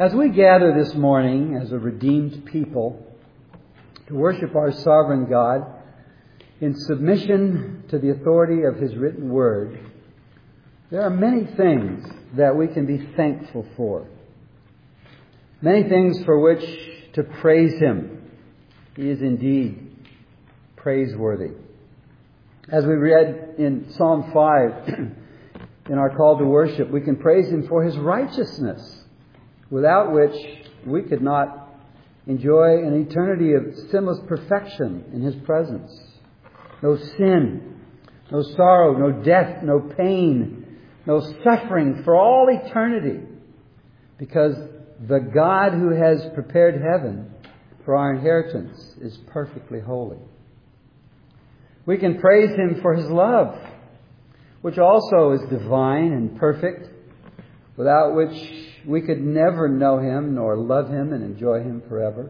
As we gather this morning as a redeemed people to worship our sovereign God in submission to the authority of His written Word, there are many things that we can be thankful for. Many things for which to praise Him. He is indeed praiseworthy. As we read in Psalm 5 in our call to worship, we can praise Him for His righteousness, without which we could not enjoy an eternity of sinless perfection in His presence. No sin, no sorrow, no death, no pain, no suffering for all eternity. Because the God who has prepared heaven for our inheritance is perfectly holy. We can praise Him for His love, which also is divine and perfect, without which we could never know Him nor love Him and enjoy Him forever.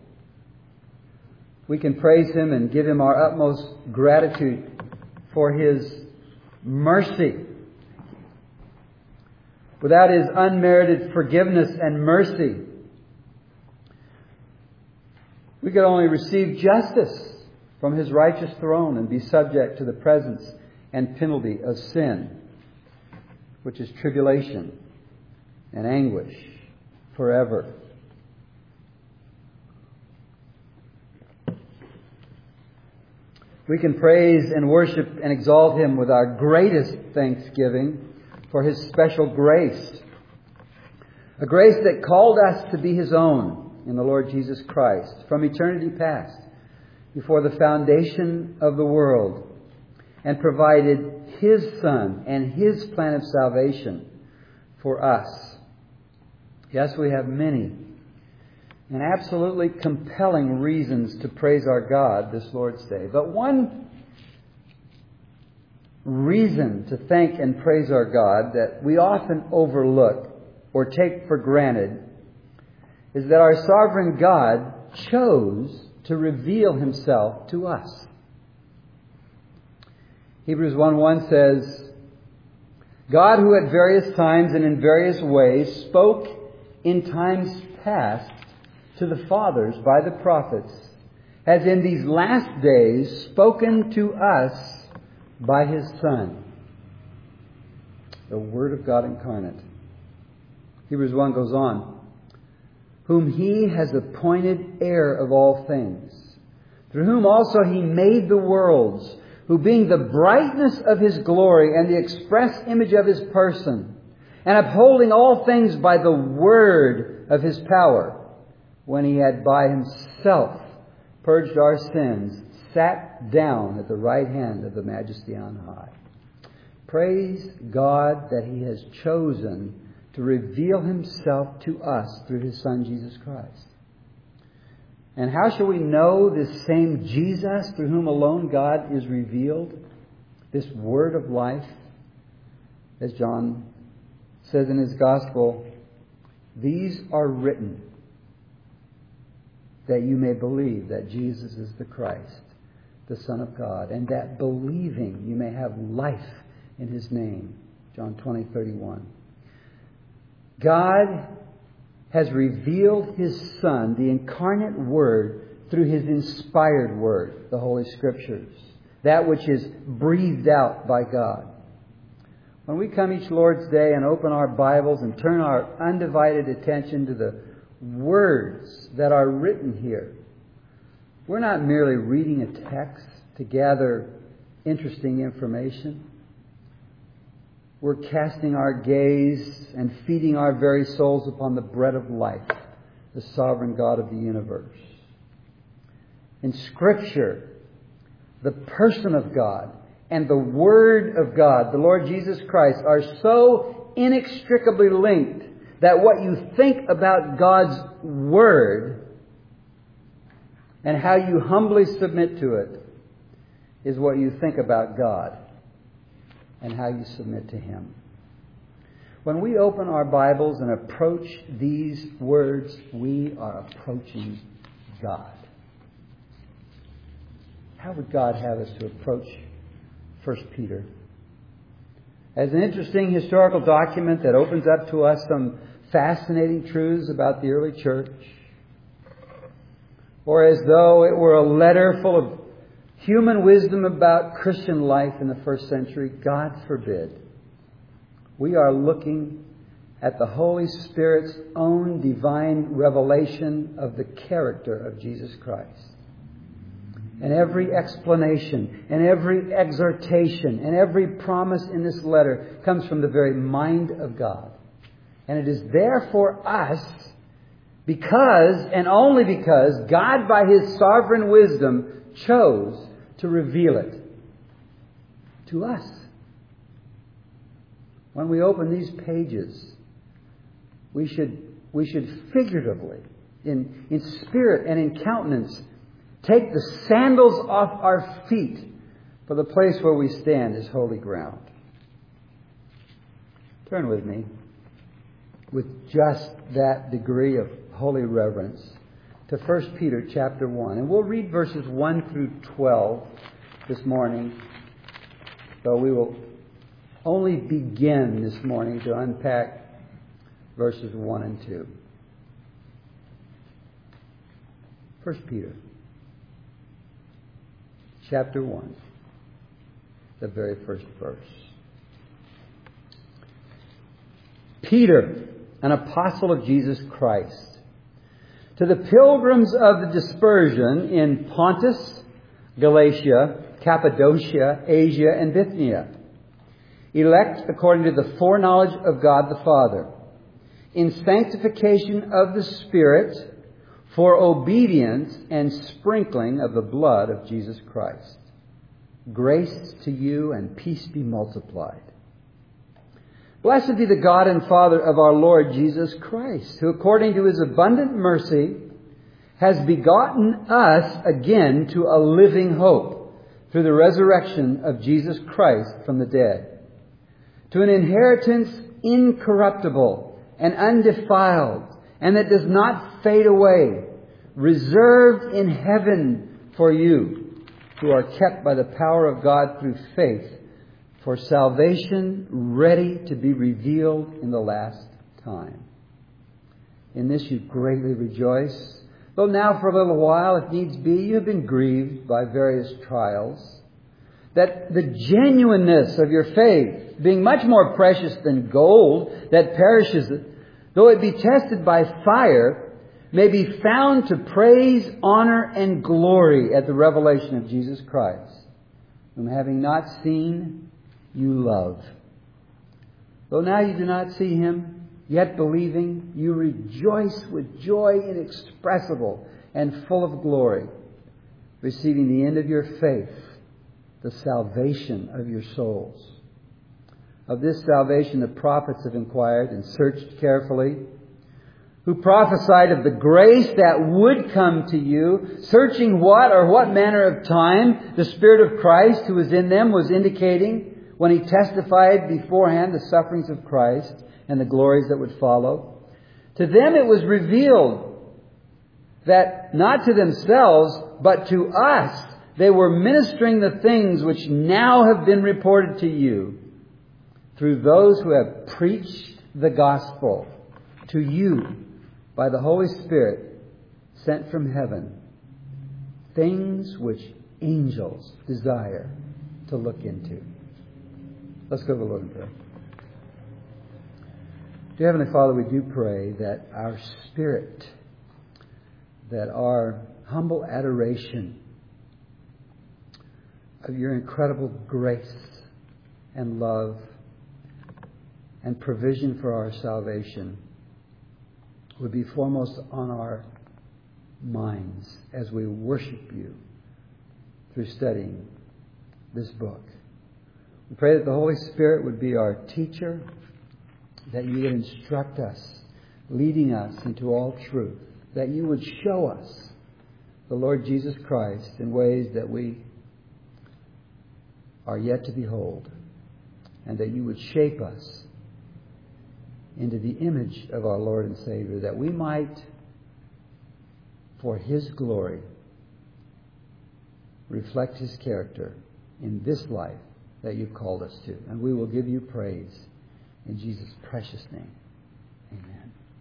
We can praise Him and give Him our utmost gratitude for His mercy. Without His unmerited forgiveness and mercy, we could only receive justice from His righteous throne and be subject to the presence and penalty of sin, which is tribulation and anguish forever. We can praise and worship and exalt Him with our greatest thanksgiving for His special grace. A grace that called us to be His own in the Lord Jesus Christ from eternity past, before the foundation of the world, and provided His Son and His plan of salvation for us. Yes, we have many and absolutely compelling reasons to praise our God this Lord's Day. But one reason to thank and praise our God that we often overlook or take for granted is that our sovereign God chose to reveal Himself to us. Hebrews 1:1 says, God, who at various times and in various ways spoke in times past to the fathers by the prophets, has in these last days spoken to us by His Son, the Word of God incarnate. Hebrews 1 goes on, whom He has appointed heir of all things, through whom also He made the worlds, who being the brightness of His glory and the express image of His person, and upholding all things by the word of His power, when He had by Himself purged our sins, sat down at the right hand of the Majesty on high. Praise God that He has chosen to reveal Himself to us through His Son, Jesus Christ. And how shall we know this same Jesus through whom alone God is revealed? This Word of life, as John says in his Gospel, these are written that you may believe that Jesus is the Christ, the Son of God, and that believing you may have life in His name. John 20:31. God has revealed His Son, the incarnate Word, through His inspired Word, the Holy Scriptures, that which is breathed out by God. When we come each Lord's Day and open our Bibles and turn our undivided attention to the words that are written here, we're not merely reading a text to gather interesting information. We're casting our gaze and feeding our very souls upon the bread of life, the sovereign God of the universe. In Scripture, the person of God and the Word of God, the Lord Jesus Christ, are so inextricably linked that what you think about God's Word and how you humbly submit to it is what you think about God and how you submit to Him. When we open our Bibles and approach these words, we are approaching God. How would God have us to approach 1 Peter? As an interesting historical document that opens up to us some fascinating truths about the early church, or as though it were a letter full of human wisdom about Christian life in the first century. God forbid. We are looking at the Holy Spirit's own divine revelation of the character of Jesus Christ. And every explanation, and every exhortation, and every promise in this letter comes from the very mind of God. And it is there for us because, and only because, God by His sovereign wisdom chose to reveal it to us. When we open these pages, we should figuratively, in spirit and in countenance, take the sandals off our feet, for the place where we stand is holy ground. Turn with me, with just that degree of holy reverence, to 1 Peter chapter 1. And we'll read verses 1 through 12 this morning, though we will only begin this morning to unpack verses 1 and 2. 1 Peter chapter 1, the very first verse. Peter, an apostle of Jesus Christ, to the pilgrims of the dispersion in Pontus, Galatia, Cappadocia, Asia, and Bithynia, elect according to the foreknowledge of God the Father, in sanctification of the Spirit, for obedience and sprinkling of the blood of Jesus Christ. Grace to you and peace be multiplied. Blessed be the God and Father of our Lord Jesus Christ, who according to His abundant mercy has begotten us again to a living hope through the resurrection of Jesus Christ from the dead, to an inheritance incorruptible and undefiled, and that does not fade away, reserved in heaven for you, who are kept by the power of God through faith, for salvation ready to be revealed in the last time. In this you greatly rejoice, though now for a little while, if needs be, you have been grieved by various trials, that the genuineness of your faith, being much more precious than gold that perishes, though it be tested by fire, may be found to praise, honor, and glory at the revelation of Jesus Christ, whom having not seen, you love. Though now you do not see Him, yet believing, you rejoice with joy inexpressible and full of glory, receiving the end of your faith, the salvation of your souls. Of this salvation the prophets have inquired and searched carefully, who prophesied of the grace that would come to you, searching what manner of time the Spirit of Christ who was in them was indicating when He testified beforehand the sufferings of Christ and the glories that would follow. To them it was revealed that not to themselves, but to us, they were ministering the things which now have been reported to you through those who have preached the gospel to you by the Holy Spirit sent from heaven, things which angels desire to look into. Let's go to the Lord in prayer. Dear Heavenly Father, we do pray that our spirit, that our humble adoration of your incredible grace and love and provision for our salvation would be foremost on our minds as we worship you through studying this book. We pray that the Holy Spirit would be our teacher, that you would instruct us, leading us into all truth, that you would show us the Lord Jesus Christ in ways that we are yet to behold, and that you would shape us into the image of our Lord and Savior, that we might, for His glory, reflect His character in this life that you've called us to. And we will give you praise in Jesus' precious name. Amen.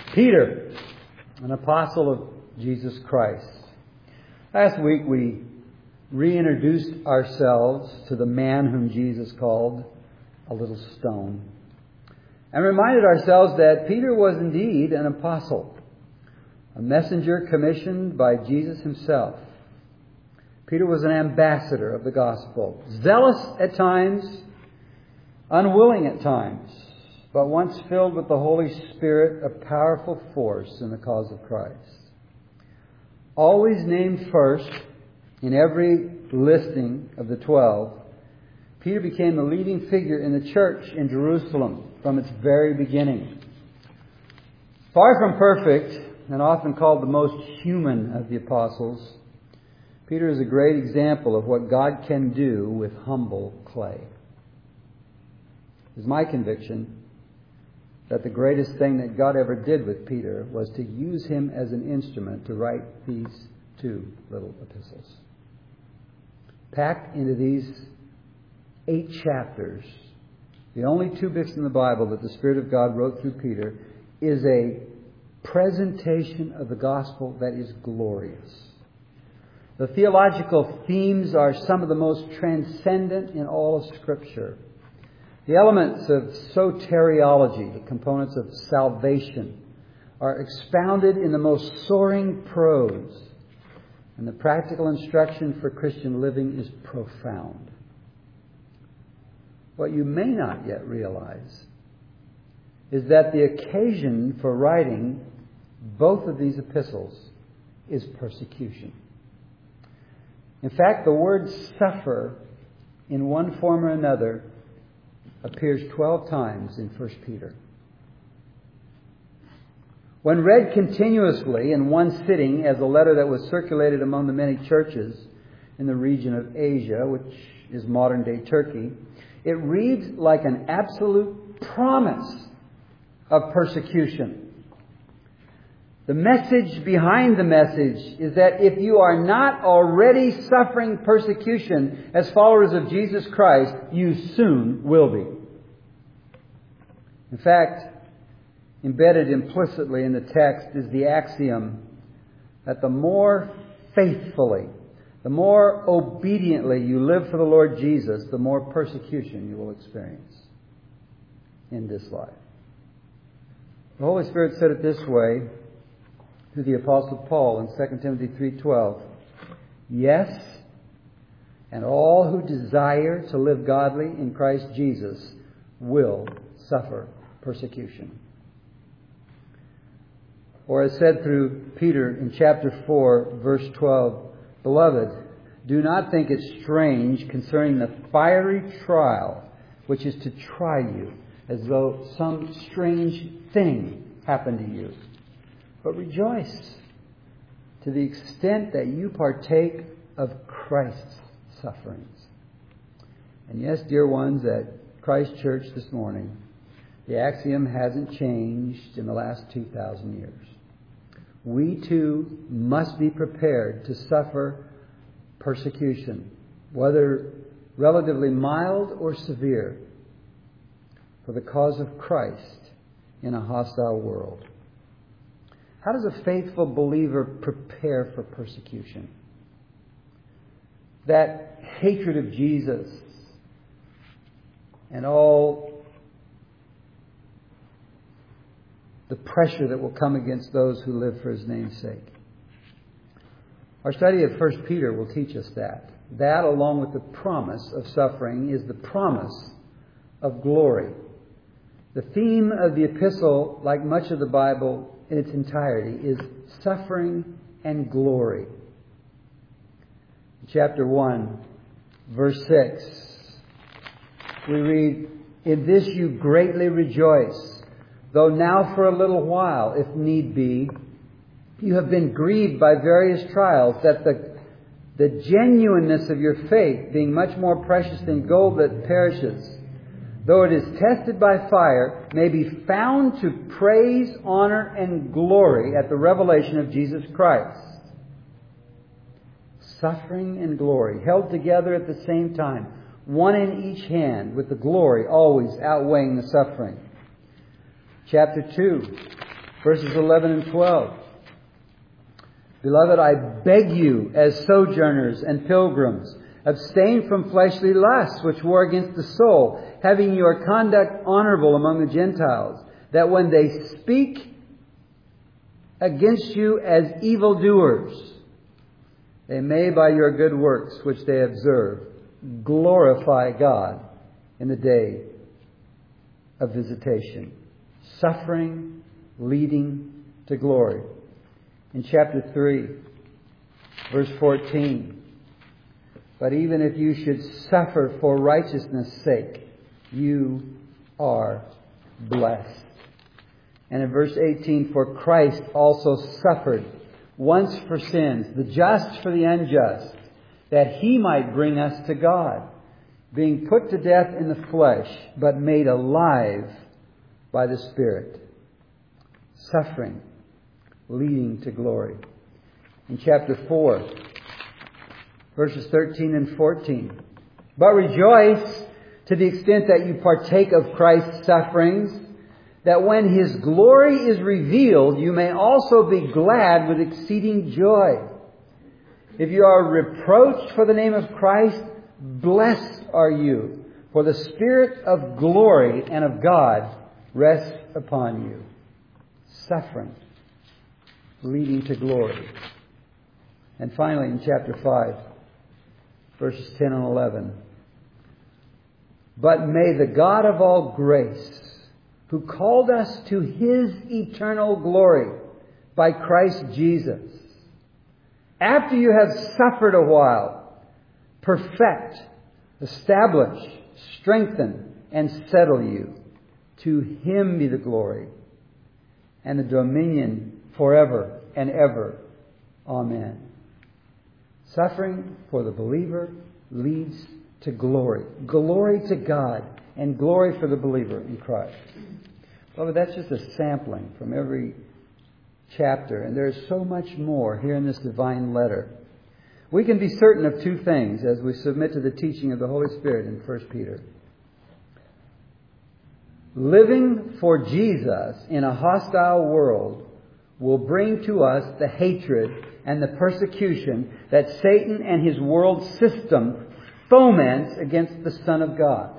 Peter, an apostle of Jesus Christ. Last week we reintroduced ourselves to the man whom Jesus called a little stone, and reminded ourselves that Peter was indeed an apostle, a messenger commissioned by Jesus himself. Peter was an ambassador of the gospel, zealous at times, unwilling at times, but once filled with the Holy Spirit, a powerful force in the cause of Christ. Always named first in every listing of the 12, Peter became the leading figure in the church in Jerusalem from its very beginning. Far from perfect, and often called the most human of the apostles, Peter is a great example of what God can do with humble clay. It is my conviction that the greatest thing that God ever did with Peter was to use him as an instrument to write these 2 little epistles. Packed into these 8 chapters, the only 2 books in the Bible that the Spirit of God wrote through Peter, is a presentation of the gospel that is glorious. The theological themes are some of the most transcendent in all of Scripture. The elements of soteriology, the components of salvation, are expounded in the most soaring prose. And the practical instruction for Christian living is profound. What you may not yet realize is that the occasion for writing both of these epistles is persecution. In fact, the word suffer in one form or another appears 12 times in 1 Peter. When read continuously in one sitting as a letter that was circulated among the many churches in the region of Asia, which is modern-day Turkey, it reads like an absolute promise of persecution. The message behind the message is that if you are not already suffering persecution as followers of Jesus Christ, you soon will be. In fact, embedded implicitly in the text is the axiom that the more faithfully, the more obediently you live for the Lord Jesus, the more persecution you will experience in this life. The Holy Spirit said it this way through the Apostle Paul in 2 Timothy 3:12. Yes, and all who desire to live godly in Christ Jesus will suffer persecution. Or as said through Peter in chapter 4, verse 12, Beloved, do not think it strange concerning the fiery trial which is to try you, as though some strange thing happened to you. But rejoice to the extent that you partake of Christ's sufferings. And yes, dear ones, at Christ Church this morning, the axiom hasn't changed in the last 2,000 years. We too must be prepared to suffer persecution, whether relatively mild or severe, for the cause of Christ in a hostile world. How does a faithful believer prepare for persecution? That hatred of Jesus and all the pressure that will come against those who live for His name's sake. Our study of 1 Peter will teach us that. That, along with the promise of suffering, is the promise of glory. The theme of the epistle, like much of the Bible in its entirety, is suffering and glory. Chapter 1, verse 6, we read, In this you greatly rejoice, though now for a little while, if need be, you have been grieved by various trials, that the genuineness of your faith, being much more precious than gold that perishes, though it is tested by fire, may be found to praise, honor, and glory at the revelation of Jesus Christ. Suffering and glory, held together at the same time, one in each hand, with the glory always outweighing the suffering. Chapter 2, Verses 11 and 12. Beloved, I beg you, as sojourners and pilgrims, abstain from fleshly lusts which war against the soul, having your conduct honorable among the Gentiles, that when they speak against you as evildoers, they may by your good works which they observe glorify God in the day of visitation. Suffering leading to glory. In chapter 3, verse 14, but even if you should suffer for righteousness' sake, you are blessed. And in verse 18, for Christ also suffered once for sins, the just for the unjust, that He might bring us to God, being put to death in the flesh, but made alive by the Spirit. Suffering leading to glory. In chapter 4, verses 13 and 14. But rejoice to the extent that you partake of Christ's sufferings, that when His glory is revealed, you may also be glad with exceeding joy. If you are reproached for the name of Christ, blessed are you, for the Spirit of glory and of God rests upon you. Suffering leading to glory. And finally, in chapter 5, verses 10 and 11. But may the God of all grace, who called us to His eternal glory by Christ Jesus, after you have suffered a while, perfect, establish, strengthen, and settle you. To Him be the glory and the dominion forever and ever. Amen. Suffering for the believer leads to glory. Glory to God and glory for the believer in Christ. Well, that's just a sampling from every chapter, and there's so much more here in this divine letter. We can be certain of two things as we submit to the teaching of the Holy Spirit in 1 Peter. Living for Jesus in a hostile world will bring to us the hatred and the persecution that Satan and his world system foments against the Son of God.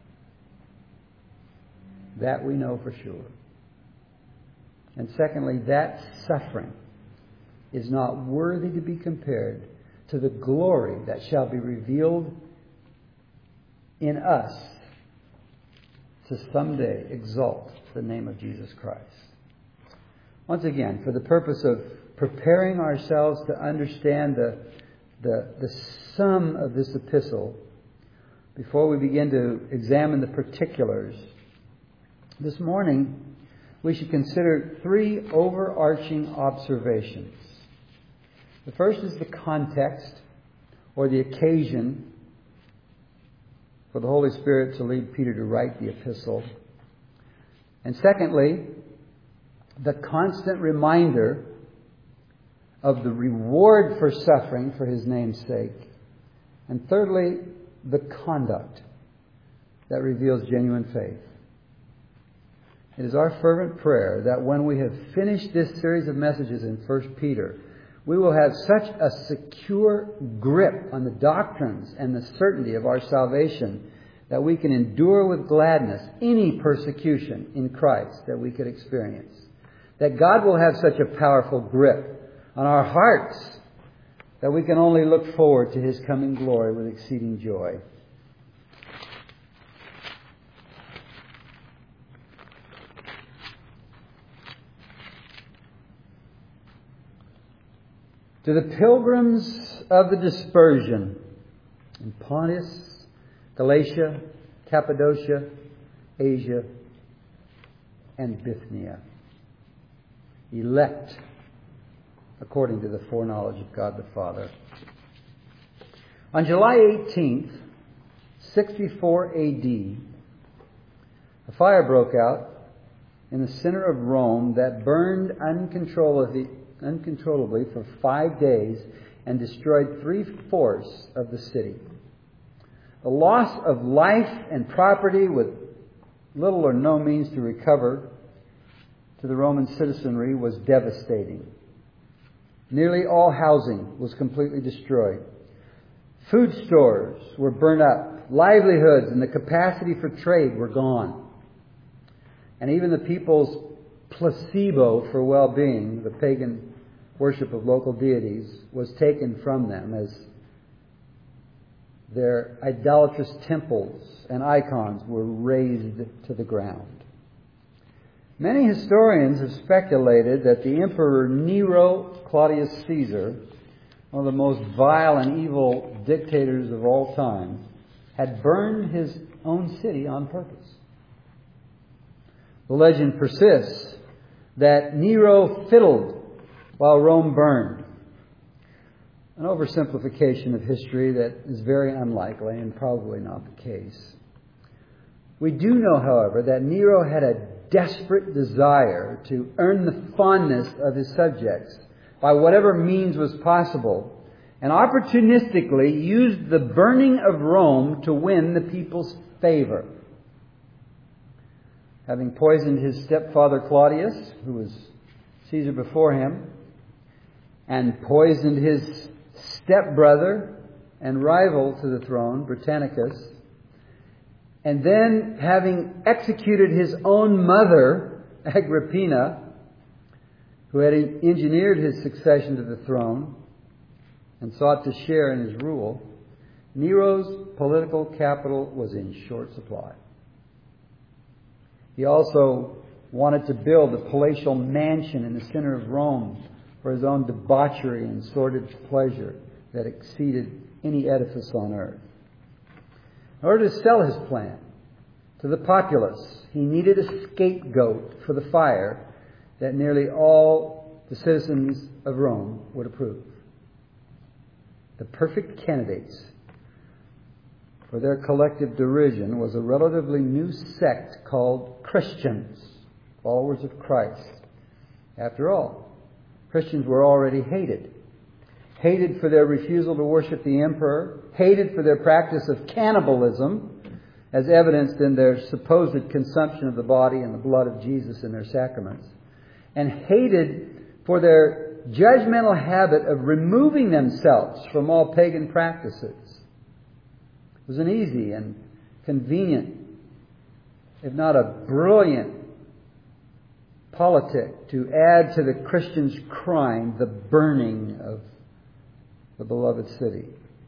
That we know for sure. And secondly, that suffering is not worthy to be compared to the glory that shall be revealed in us to someday exalt the name of Jesus Christ. Once again, for the purpose of preparing ourselves to understand the sum of this epistle, before we begin to examine the particulars, this morning we should consider three overarching observations. The first is the context or the occasion for the Holy Spirit to lead Peter to write the epistle. And secondly, the constant reminder of the reward for suffering for His name's sake. And thirdly, the conduct that reveals genuine faith. It is our fervent prayer that when we have finished this series of messages in 1 Peter, we will have such a secure grip on the doctrines and the certainty of our salvation that we can endure with gladness any persecution in Christ that we could experience. That God will have such a powerful grip on our hearts that we can only look forward to His coming glory with exceeding joy. To the pilgrims of the dispersion in Pontus, Galatia, Cappadocia, Asia, and Bithynia, elect according to the foreknowledge of God the Father. On July 18th, 64 A.D., a fire broke out in the center of Rome that burned uncontrollably for 5 days and destroyed 3/4 of the city. The loss of life and property with little or no means to recover to the Roman citizenry was devastating. Nearly all housing was completely destroyed. Food stores were burned up. Livelihoods and the capacity for trade were gone. And even the people's placebo for well-being, the pagan worship of local deities, was taken from them as their idolatrous temples and icons were razed to the ground. Many historians have speculated that the Emperor Nero Claudius Caesar, one of the most vile and evil dictators of all time, had burned his own city on purpose. The legend persists that Nero fiddled while Rome burned. An oversimplification of history that is very unlikely and probably not the case. We do know, however, that Nero had a desperate desire to earn the fondness of his subjects by whatever means was possible, and opportunistically used the burning of Rome to win the people's favor. Having poisoned his stepfather Claudius, who was Caesar before him, and poisoned his stepbrother and rival to the throne, Britannicus, and then having executed his own mother, Agrippina, who had engineered his succession to the throne and sought to share in his rule, Nero's political capital was in short supply. He also wanted to build a palatial mansion in the center of Rome for his own debauchery and sordid pleasure that exceeded any edifice on earth. In order to sell his plan to the populace, he needed a scapegoat for the fire that nearly all the citizens of Rome would approve. The perfect candidates for their collective derision was a relatively new sect called Christians, followers of Christ. After all, Christians were already hated. Hated for their refusal to worship the emperor, hated for their practice of cannibalism, as evidenced in their supposed consumption of the body and the blood of Jesus in their sacraments, and hated for their judgmental habit of removing themselves from all pagan practices. It was an easy and convenient, if not a brilliant, politic to add to the Christians' crime the burning of the beloved city.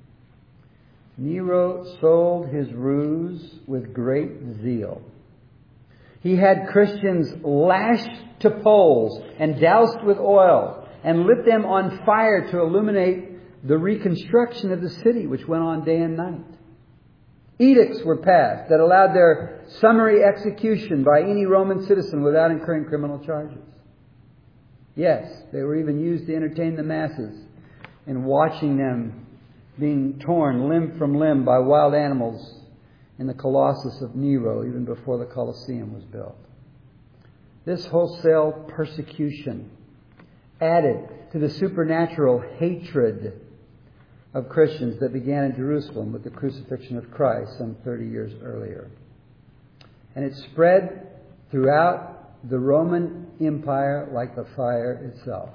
Nero sold his ruse with great zeal. He had Christians lashed to poles and doused with oil and lit them on fire to illuminate the reconstruction of the city, which went on day and night. Edicts were passed that allowed their summary execution by any Roman citizen without incurring criminal charges. Yes, they were even used to entertain the masses in watching them being torn limb from limb by wild animals in the Colossus of Nero, even before the Colosseum was built. This wholesale persecution added to the supernatural hatred of Christians that began in Jerusalem with the crucifixion of Christ some 30 years earlier. And it spread throughout the Roman Empire like the fire itself.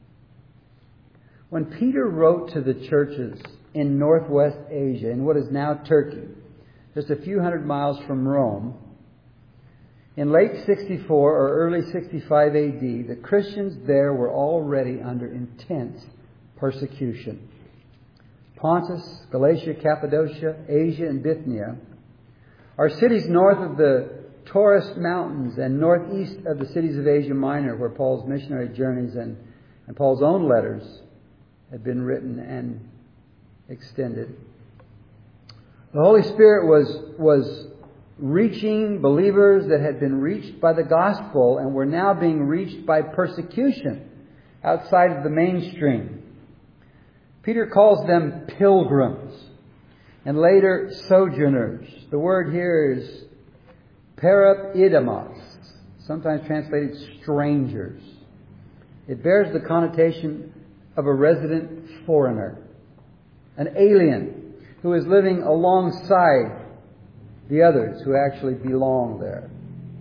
When Peter wrote to the churches in northwest Asia, in what is now Turkey, just a few hundred miles from Rome, in late 64 or early 65 AD, the Christians there were already under intense persecution. Pontus, Galatia, Cappadocia, Asia, and Bithynia are cities north of the Taurus Mountains and northeast of the cities of Asia Minor, where Paul's missionary journeys and Paul's own letters had been written and extended. The Holy Spirit was reaching believers that had been reached by the gospel and were now being reached by persecution outside of the mainstream. Peter calls them pilgrims and later sojourners. The word here is parapidemos, sometimes translated strangers. It bears the connotation of a resident foreigner, an alien who is living alongside the others who actually belong there.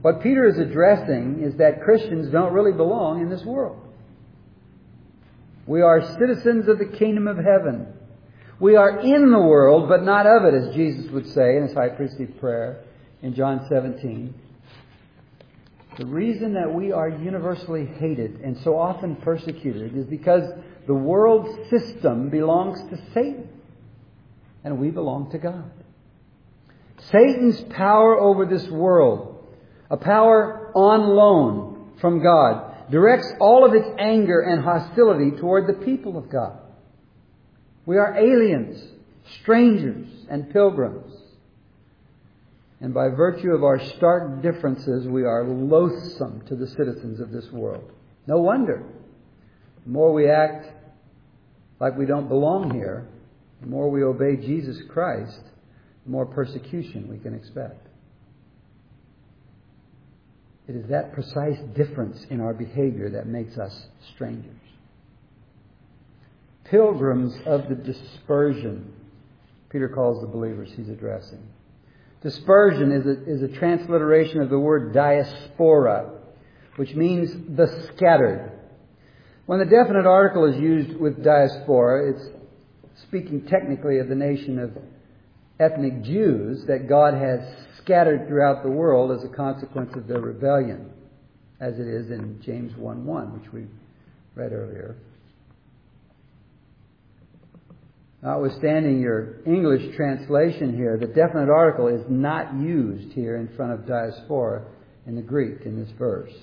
What Peter is addressing is that Christians don't really belong in this world. We are citizens of the kingdom of heaven. We are in the world, but not of it, as Jesus would say in His high priestly prayer in John 17. The reason that we are universally hated and so often persecuted is because the world system belongs to Satan, and we belong to God. Satan's power over this world, a power on loan from God, directs all of its anger and hostility toward the people of God. We are aliens, strangers, and pilgrims. And by virtue of our stark differences, we are loathsome to the citizens of this world. No wonder. The more we act like we don't belong here, the more we obey Jesus Christ, the more persecution we can expect. It is that precise difference in our behavior that makes us strangers. Pilgrims of the dispersion, Peter calls the believers he's addressing. Dispersion is a transliteration of the word diaspora, which means the scattered. When the definite article is used with diaspora, it's speaking technically of the nation of ethnic Jews that God has scattered throughout the world as a consequence of their rebellion, as it is in James 1:1, which we read earlier. Notwithstanding your English translation here, the definite article is not used here in front of diaspora in the Greek in this verse.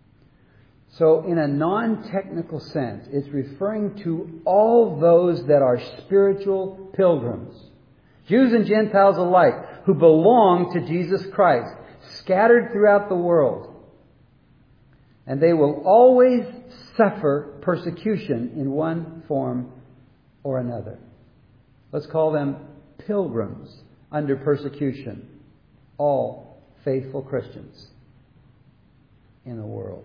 So in a non-technical sense, it's referring to all those that are spiritual pilgrims, Jews and Gentiles alike, who belong to Jesus Christ, scattered throughout the world. And they will always suffer persecution in one form or another. Let's call them pilgrims under persecution. All faithful Christians in the world.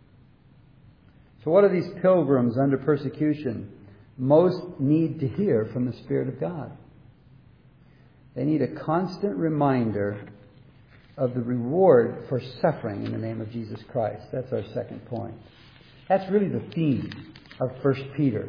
So what do these pilgrims under persecution most need to hear from the Spirit of God? They need a constant reminder of the reward for suffering in the name of Jesus Christ. That's our second point. That's really the theme of 1 Peter.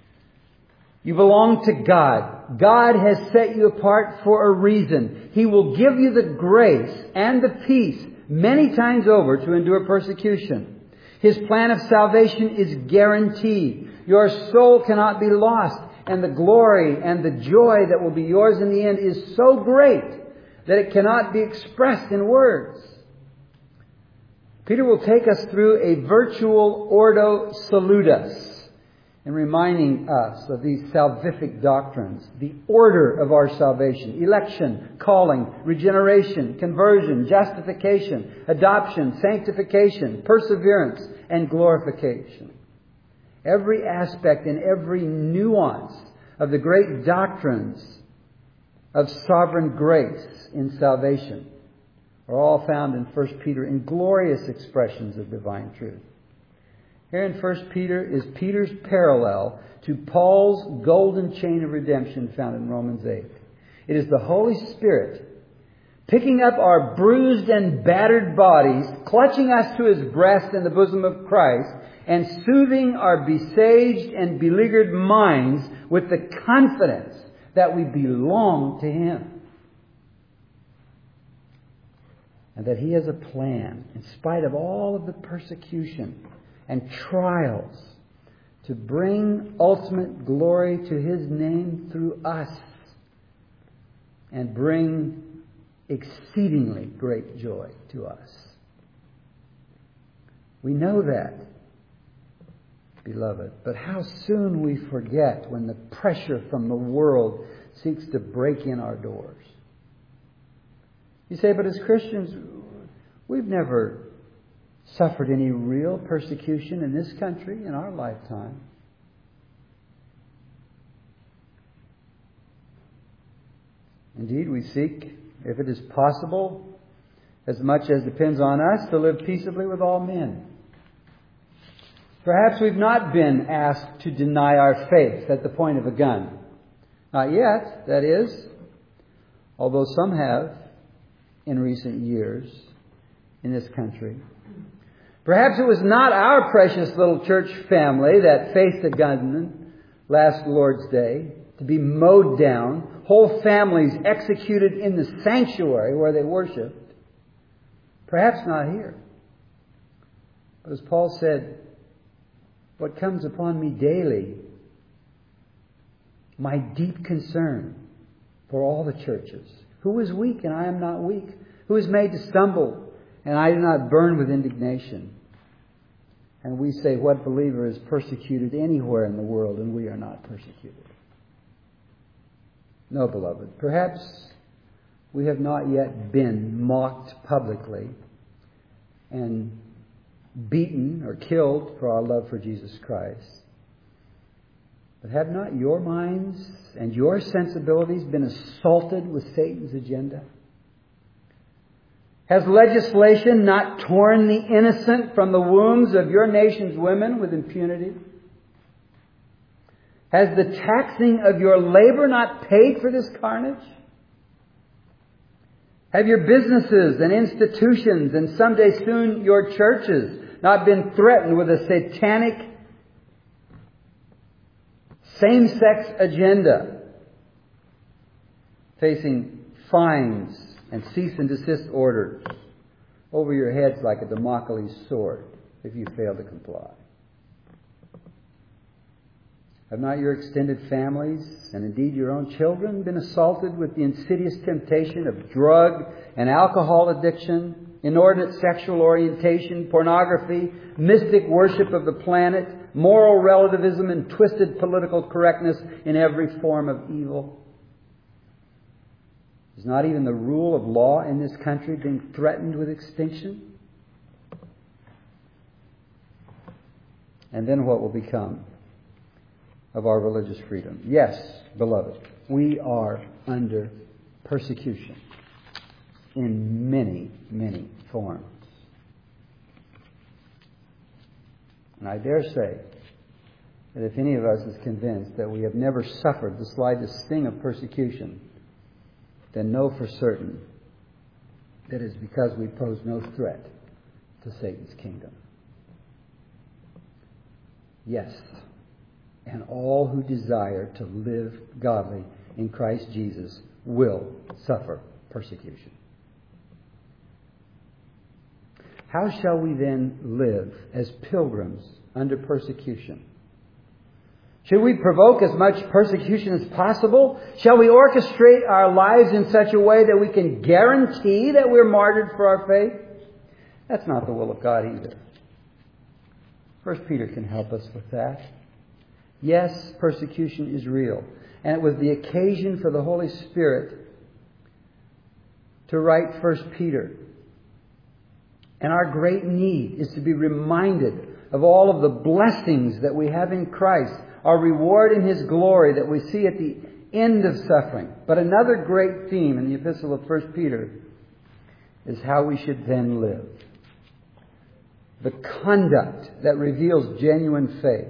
You belong to God. God has set you apart for a reason. He will give you the grace and the peace many times over to endure persecution. His plan of salvation is guaranteed. Your soul cannot be lost, and the glory and the joy that will be yours in the end is so great that it cannot be expressed in words. Peter will take us through a virtual Ordo Salutis in reminding us of these salvific doctrines, the order of our salvation: election, calling, regeneration, conversion, justification, adoption, sanctification, perseverance, and glorification. Every aspect and every nuance of the great doctrines of sovereign grace in salvation are all found in 1 Peter in glorious expressions of divine truth. Here in 1 Peter is Peter's parallel to Paul's golden chain of redemption found in Romans 8. It is the Holy Spirit picking up our bruised and battered bodies, clutching us to His breast in the bosom of Christ, and soothing our besieged and beleaguered minds with the confidence that we belong to Him. And that He has a plan, in spite of all of the persecution and trials, to bring ultimate glory to His name through us and bring exceedingly great joy to us. We know that, beloved, but how soon we forget when the pressure from the world seeks to break in our doors. You say, but as Christians, we've never suffered any real persecution in this country in our lifetime. Indeed, we seek, if it is possible, as much as depends on us, to live peaceably with all men. Perhaps we've not been asked to deny our faith at the point of a gun. Not yet, that is, although some have in recent years. in this country. Perhaps it was not our precious little church family that faced a gunman last Lord's Day to be mowed down, whole families executed in the sanctuary where they worshipped. Perhaps not here. But as Paul said, what comes upon me daily, my deep concern for all the churches. Who is weak and I am not weak? Who is made to stumble and I do not burn with indignation? And we say, what believer is persecuted anywhere in the world and we are not persecuted? No, beloved. Perhaps we have not yet been mocked publicly and beaten or killed for our love for Jesus Christ. But have not your minds and your sensibilities been assaulted with Satan's agenda? Has legislation not torn the innocent from the wombs of your nation's women with impunity? Has the taxing of your labor not paid for this carnage? Have your businesses and institutions, and someday soon your churches, not been threatened with a satanic same-sex agenda, facing fines and cease and desist orders over your heads like a Damocles sword if you fail to comply? Have not your extended families, and indeed your own children, been assaulted with the insidious temptation of drug and alcohol addiction, inordinate sexual orientation, pornography, mystic worship of the planet, moral relativism, and twisted political correctness in every form of evil? Is not even the rule of law in this country being threatened with extinction? And then what will become of our religious freedom? Yes, beloved, we are under persecution in many, many forms. And I dare say that if any of us is convinced that we have never suffered the slightest sting of persecution, then know for certain that it's because we pose no threat to Satan's kingdom. Yes, and all who desire to live godly in Christ Jesus will suffer persecution. How shall we then live as pilgrims under persecution? Should we provoke as much persecution as possible? Shall we orchestrate our lives in such a way that we can guarantee that we're martyred for our faith? That's not the will of God either. 1 Peter can help us with that. Yes, persecution is real. And it was the occasion for the Holy Spirit to write 1 Peter. And our great need is to be reminded of all of the blessings that we have in Christ, our reward in His glory that we see at the end of suffering. But another great theme in the epistle of 1 Peter is how we should then live. The conduct that reveals genuine faith.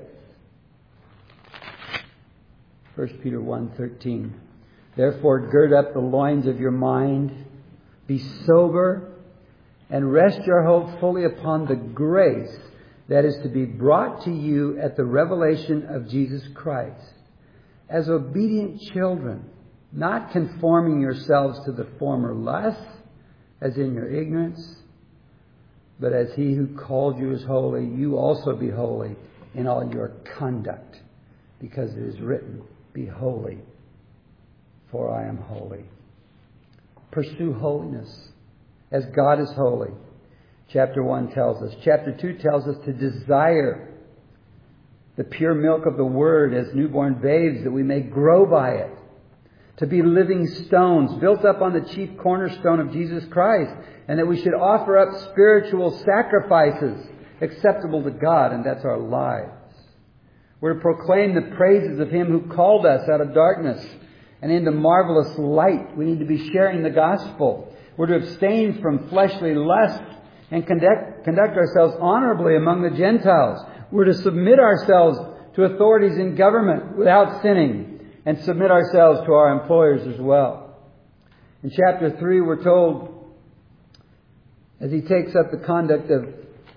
1 Peter 1:13. Therefore gird up the loins of your mind, be sober, and rest your hope fully upon the grace that is to be brought to you at the revelation of Jesus Christ. As obedient children, not conforming yourselves to the former lusts, as in your ignorance, but as He who called you is holy, you also be holy in all your conduct, because it is written, be holy, for I am holy. Pursue holiness as God is holy. Chapter 1 tells us. Chapter 2 tells us to desire the pure milk of the Word as newborn babes, that we may grow by it. To be living stones built up on the chief cornerstone of Jesus Christ, and that we should offer up spiritual sacrifices acceptable to God, and that's our lives. We're to proclaim the praises of Him who called us out of darkness and into marvelous light. We need to be sharing the gospel. We're to abstain from fleshly lust and conduct ourselves honorably among the Gentiles. We're to submit ourselves to authorities in government without sinning, and submit ourselves to our employers as well. In chapter 3, we're told as He takes up the conduct of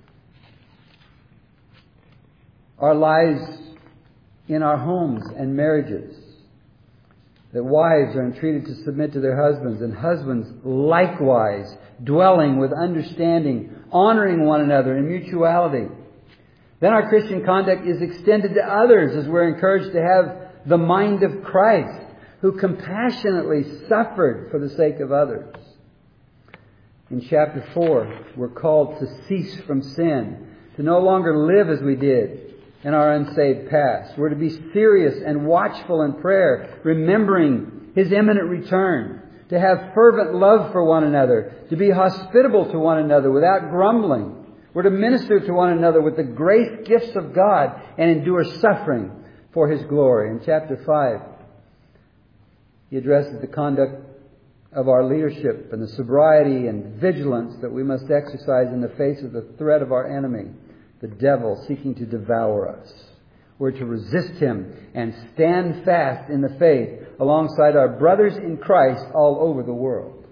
our lives in our homes and marriages, that wives are entreated to submit to their husbands, and husbands likewise, dwelling with understanding, honoring one another in mutuality. Then our Christian conduct is extended to others as we're encouraged to have the mind of Christ, who compassionately suffered for the sake of others. In chapter 4, we're called to cease from sin, to no longer live as we did in our unsaved past. We're to be serious and watchful in prayer, remembering His imminent return, to have fervent love for one another, to be hospitable to one another without grumbling. We're to minister to one another with the great gifts of God and endure suffering for His glory. In chapter 5, he addresses the conduct of our leadership and the sobriety and vigilance that we must exercise in the face of the threat of our enemy, the devil, seeking to devour us. We're to resist him and stand fast in the faith alongside our brothers in Christ all over the world.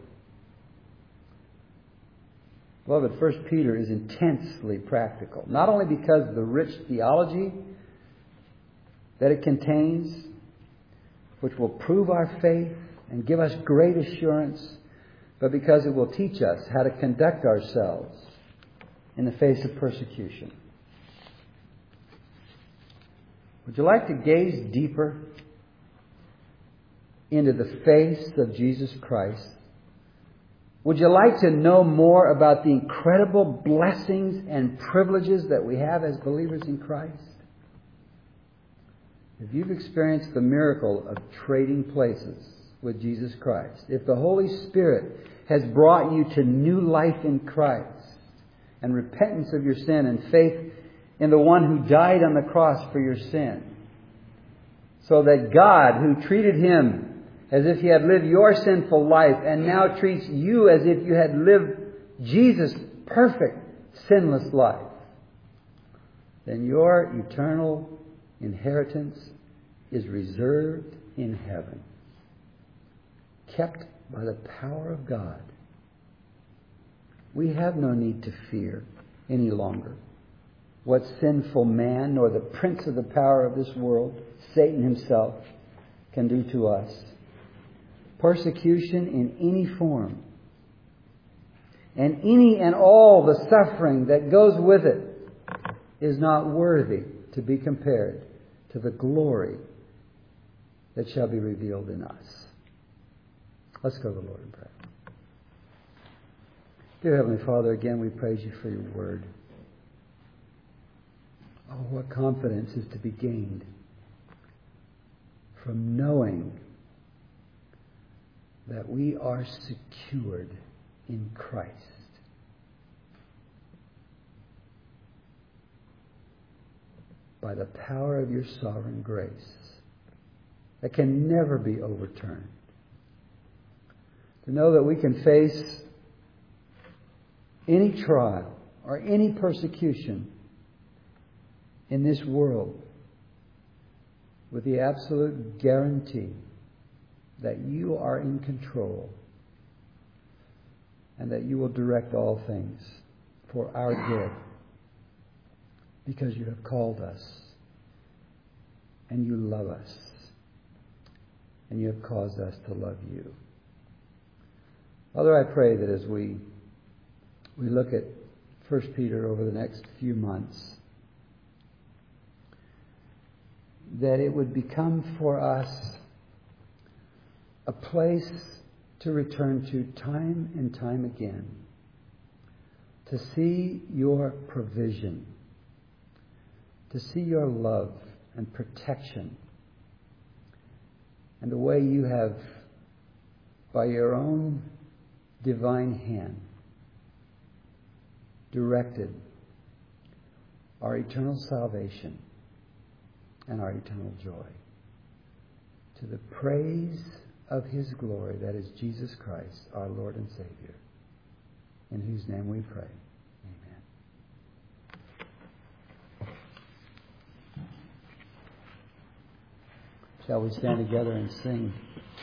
Beloved, 1 Peter is intensely practical, not only because of the rich theology that it contains, which will prove our faith and give us great assurance, but because it will teach us how to conduct ourselves in the face of persecution. Would you like to gaze deeper into the face of Jesus Christ? Would you like to know more about the incredible blessings and privileges that we have as believers in Christ? If you've experienced the miracle of trading places with Jesus Christ, if the Holy Spirit has brought you to new life in Christ and repentance of your sin and faith in the one who died on the cross for your sin, so that God, who treated Him as if He had lived your sinful life and now treats you as if you had lived Jesus' perfect, sinless life, then your eternal inheritance is reserved in heaven, kept by the power of God. We have no need to fear any longer what sinful man nor the prince of the power of this world, Satan himself, can do to us. Persecution in any form, and any and all the suffering that goes with it, is not worthy to be compared to the glory that shall be revealed in us. Let's go to the Lord in prayer. Dear Heavenly Father, again we praise You for Your Word. Oh, what confidence is to be gained from knowing that we are secured in Christ. By the power of Your sovereign grace that can never be overturned. To know that we can face any trial or any persecution in this world with the absolute guarantee that You are in control and that You will direct all things for our good, because You have called us and You love us and You have caused us to love You. Father, I pray that as we look at 1 Peter over the next few months, that it would become for us a place to return to time and time again, to see Your provision, to see Your love and protection, and the way You have, by Your own divine hand, directed our eternal salvation and our eternal joy, to the praise of His glory, that is Jesus Christ, our Lord and Savior, in whose name we pray. Amen. Shall we stand together and sing?